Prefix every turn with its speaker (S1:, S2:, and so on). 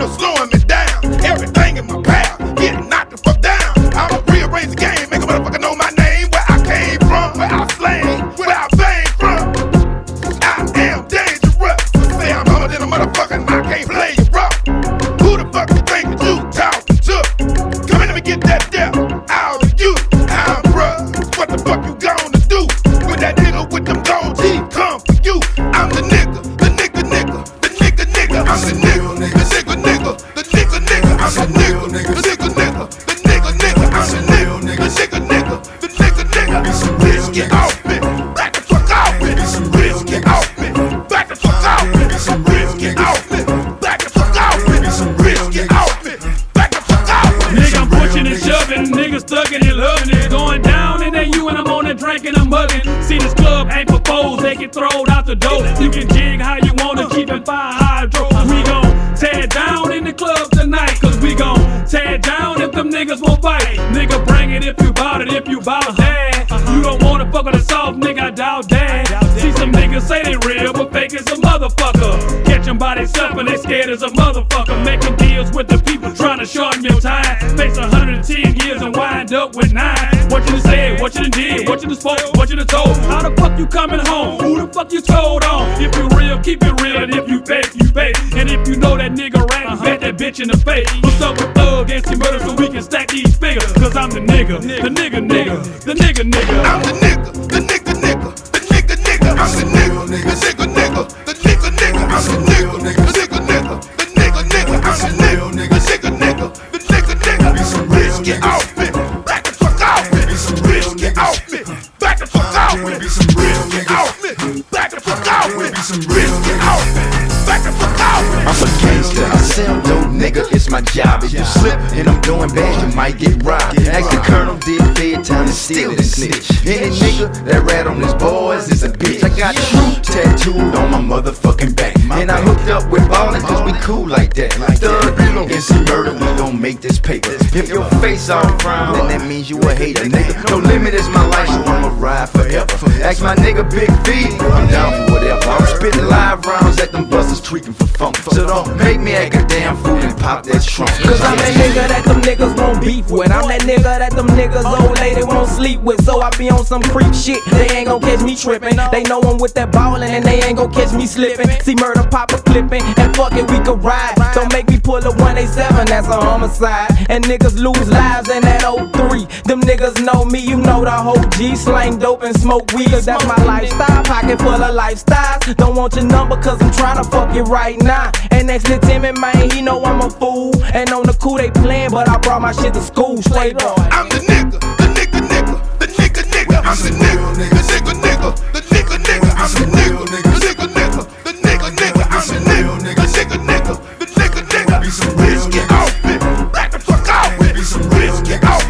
S1: no slowing me down. Everything in my path, getting knocked the fuck down. I'ma rearrange the game, make a motherfucker know my name, where I came from, where I slang, where I bang from. I am dangerous. Say I'm harder than a motherfucker, I can't play you rough. Who the fuck you think that you talking to? Come in, let me get that death out of you. I'm bruh, what the fuck you gonna do with that nigga with them gold teeth? Come for you. I'm the nigga, the nigga, nigga, the nigga, nigga. I'm the nigga, the nigga, nigga, the nigga, nigga. I'm the nigga, the nigga, nigga, the nigga, nigga. I'm the nigga, the nigga, nigga, the nigga, nigga. Bitch, get off me, back the fuck off me. Bitch, get off me, back the fuck off me. Bitch, get off me, back the fuck off me. Bitch, get off me, back the fuck off me.
S2: Nigga, I'm pushing and shoving, niggas thugging and loving it. Going down in that U and I'm on that drink and I'm mugging. See this club ain't for foes, they get thrown out the door. You can jig how you wanna, keep it fire hydro. We gon' tear down in the club tonight, cause we gon' tear down if them niggas won't fight. Nigga, bring it if you bout it, if you bout that. You don't wanna fuck with a soft nigga, I doubt that. See some niggas say they real, but fake as a motherfucker. Catch them by themself and they scared as a motherfucker. Making deals with the people trying to shorten your time. Face 110 years and wind up with 9. What you done said, what you done did, what you done spoke, what you done told. How the fuck you coming home? Who the fuck you told on? If you real, keep it real, and if you fake, you fake. And if you know that nigga rat, bet that bitch in the face. What's up with Thug and C-Murder so we can stack these figures? Cause I'm the nigga, the nigga, nigga, the nigga, nigga.
S1: I'm the nigga, the nigga, nigga, the nigga, nigga. I'm the nigga, the nigga, nigga, the nigga, nigga. I'm the nigga, the nigga, nigga, the nigga, nigga. I'm the nigga, the nigga, nigga, the nigga, nigga. Bitch, get off me, back the fuck off me. Bitch, get off me, back the fuck off me. Bitch, get off me, back the fuck off me. Bitch, get off me, back the fuck off me.
S3: I'm a gangster, I sell dope, nigga, it's my job. If you slip and I'm doing bad, you might get robbed. Ask the colonel, did fed time to steal this snitch. Any nigga that rat on his boys is a bitch. I got truth tattooed on my motherfucking back. And I hooked up with ballin' cause we cool like that. Thug and C-Murder, we gon' make this paper. If your face all frown, then that means you a hater, nigga. No limit is my life, so I'ma ride forever. Ask my nigga Big V, I'm down for whatever. I'm spitting live rounds at them busters tweaking for funk. So don't make me act a damn fool and pop that trunk.
S4: Cause I'm that nigga that them niggas won't beef with. I'm that nigga that them niggas old lady won't sleep with. So I be on some creep shit, they ain't gon' catch me trippin'. They know I'm with that ballin' and they ain't gon' catch me slippin'. C-Murder pop a clippin', and fuck it, we could ride. Don't make me pull a 187, that's a homicide. And niggas lose lives in that 03. Them niggas know me, you know the whole G. Slang dope and smoke weed, cause that's my lifestyle. Pocket full of lifestyles. Don't want your number cause I'm tryna fuck it right now. And next to Timmy, man, he know I'm a fool. And on the cool they playin', but I brought my shit to school. Straight up.
S1: I'm the nigga, the nigga, nigga, the nigga, nigga. I'm the nigga, the nigga, nigga, the nigga, nigga. I'm the nigga, the nigga, nigga, the nigga, nigga. I'm the nigga, the nigga, nigga, the nigga, nigga. Bitch, get off me, back the fuck off me. Bitch, get off